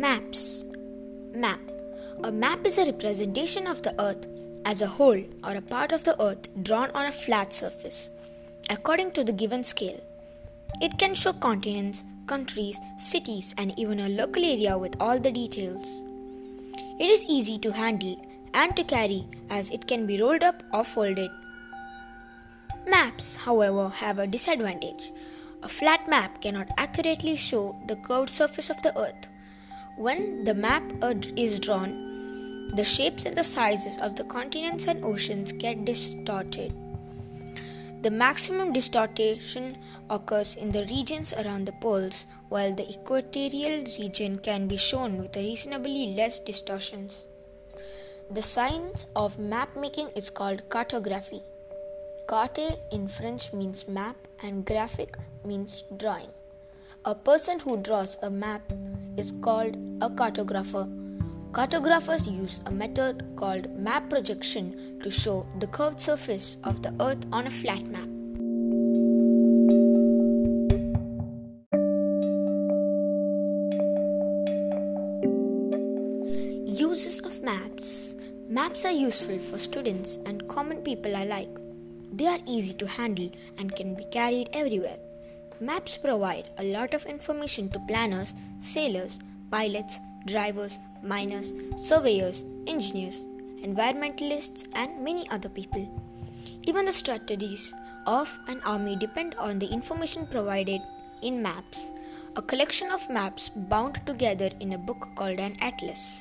Maps. Map. A map is a representation of the earth as a whole or a part of the earth drawn on a flat surface, according to the given scale. It can show continents, countries, cities, and even a local area with all the details. It is easy to handle and to carry as it can be rolled up or folded. Maps, however, have a disadvantage. A flat map cannot accurately show the curved surface of the earth. When the map is drawn, the shapes and the sizes of the continents and oceans get distorted. The maximum distortion occurs in the regions around the poles, while the equatorial region can be shown with reasonably less distortions. The science of map making is called cartography. Carte in French means map and graphic means drawing. A person who draws a map is called a cartographer. Cartographers use a method called map projection to show the curved surface of the earth on a flat map. Uses of maps. Maps are useful for students and common people alike. They are easy to handle and can be carried everywhere. Maps provide a lot of information to planners, sailors, pilots, drivers, miners, surveyors, engineers, environmentalists, and many other people. Even the strategies of an army depend on the information provided in maps, a collection of maps bound together in a book called an atlas.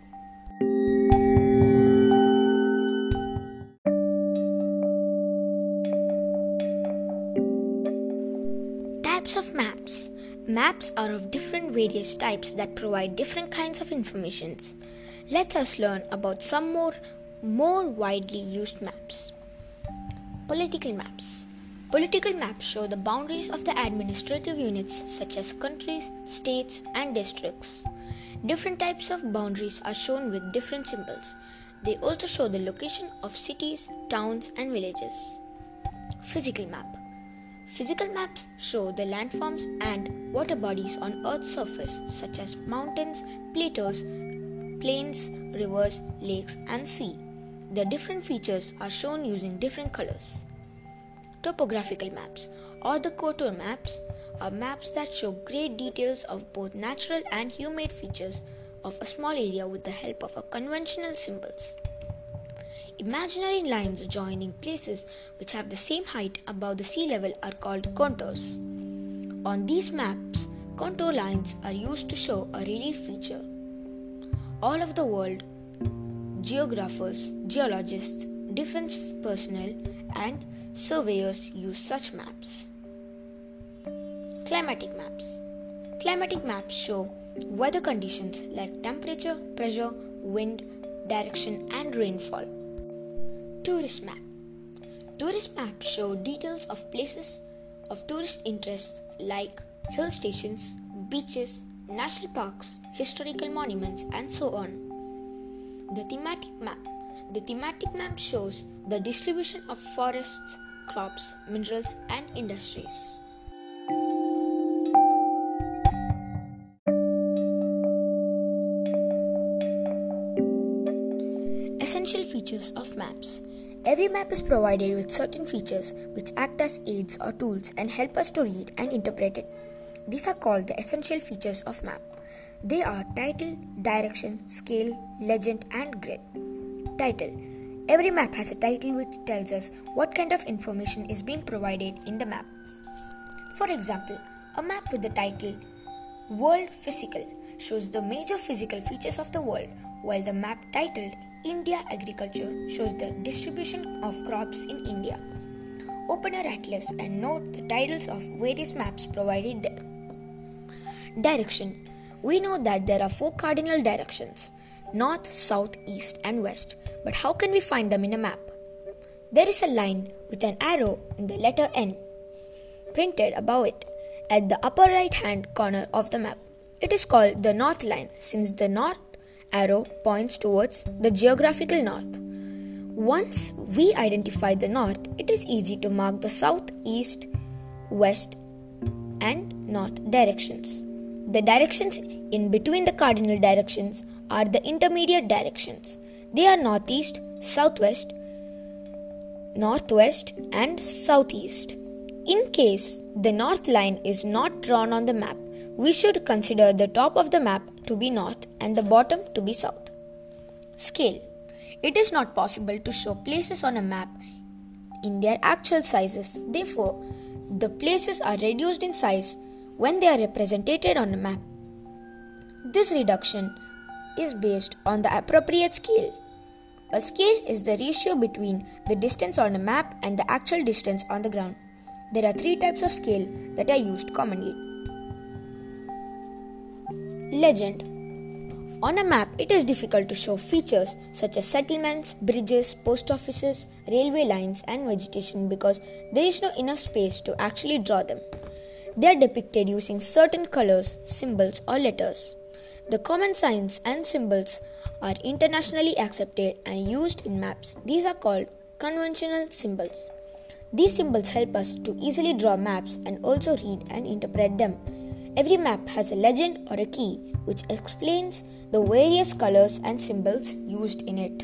Types of maps. Maps are of different various types that provide different kinds of information. Let us learn about some more widely used maps. Political maps. Political maps show the boundaries of the administrative units such as countries, states, and districts. Different types of boundaries are shown with different symbols. They also show the location of cities, towns, and villages. Physical map. Physical maps show the landforms and water bodies on Earth's surface such as mountains, plateaus, plains, rivers, lakes, and sea. The different features are shown using different colors. Topographical maps or the contour maps are maps that show great details of both natural and human features of a small area with the help of conventional symbols. Imaginary lines joining places which have the same height above the sea level are called contours. On these maps, contour lines are used to show a relief feature. All of the world, geographers, geologists, defense personnel, and surveyors use such maps. Climatic maps. Climatic maps show weather conditions like temperature, pressure, wind, direction, and rainfall. Tourist map. Tourist maps show details of places of tourist interest like hill stations, beaches, national parks, historical monuments, and so on. The thematic map. The thematic map shows the distribution of forests, crops, minerals, and industries. Essential features of maps. Every map is provided with certain features which act as aids or tools and help us to read and interpret it. These are called the essential features of map. They are title, direction, scale, legend, and grid. Title. Every map has a title which tells us what kind of information is being provided in the map. For example, a map with the title World Physical shows the major physical features of the world, while the map titled India Agriculture shows the distribution of crops in India. Open your atlas and note the titles of various maps provided there. Direction. We know that there are 4 cardinal directions: north, south, east, and west. But how can we find them in a map? There is a line with an arrow in the letter N printed above it at the upper right hand corner of the map. It is called the north line since the north arrow points towards the geographical north. Once we identify the north, it is easy to mark the south, east, west, and north directions. The directions in between the cardinal directions are the intermediate directions. They are northeast, southwest, northwest, and southeast. In case the north line is not drawn on the map, we should consider the top of the map to be north and the bottom to be south. Scale. It is not possible to show places on a map in their actual sizes. Therefore, the places are reduced in size when they are represented on a map. This reduction is based on the appropriate scale. A scale is the ratio between the distance on a map and the actual distance on the ground. There are 3 types of scale that are used commonly. Legend. On a map, it is difficult to show features such as settlements, bridges, post offices, railway lines, and vegetation because there is no enough space to actually draw them. They are depicted using certain colors, symbols, or letters. The common signs and symbols are internationally accepted and used in maps. These are called conventional symbols. These symbols help us to easily draw maps and also read and interpret them. Every map has a legend or a key which explains the various colors and symbols used in it.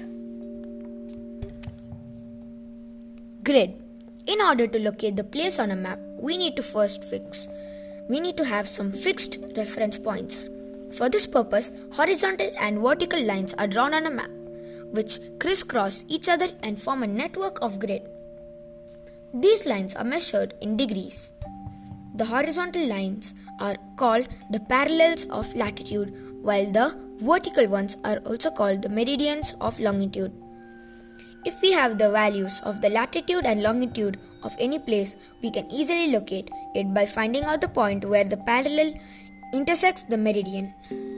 Grid. In order to locate the place on a map, we need to have some fixed reference points. For this purpose, horizontal and vertical lines are drawn on a map, which crisscross each other and form a network of grid. These lines are measured in degrees. The horizontal lines are called the parallels of latitude, while the vertical ones are also called the meridians of longitude. If we have the values of the latitude and longitude of any place, we can easily locate it by finding out the point where the parallel intersects the meridian.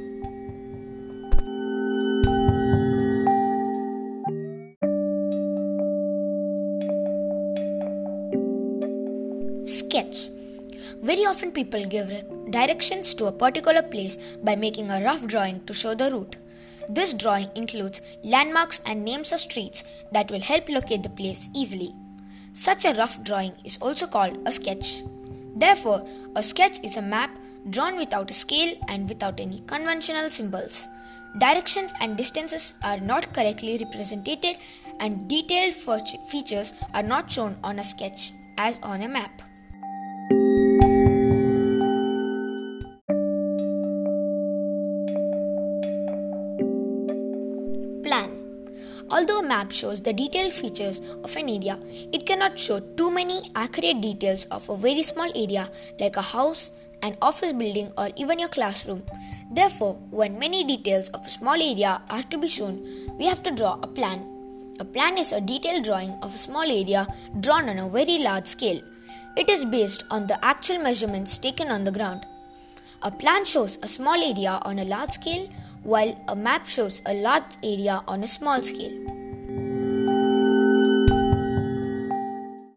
Sketch. Very often people give directions to a particular place by making a rough drawing to show the route. This drawing includes landmarks and names of streets that will help locate the place easily. Such a rough drawing is also called a sketch. Therefore, a sketch is a map drawn without a scale and without any conventional symbols. Directions and distances are not correctly represented and detailed features are not shown on a sketch as on a map. Plan. Although a map shows the detailed features of an area, it cannot show too many accurate details of a very small area like a house, an office building, or even your classroom. Therefore, when many details of a small area are to be shown, we have to draw a plan. A plan is a detailed drawing of a small area drawn on a very large scale. It is based on the actual measurements taken on the ground. A plan shows a small area on a large scale, while a map shows a large area on a small scale.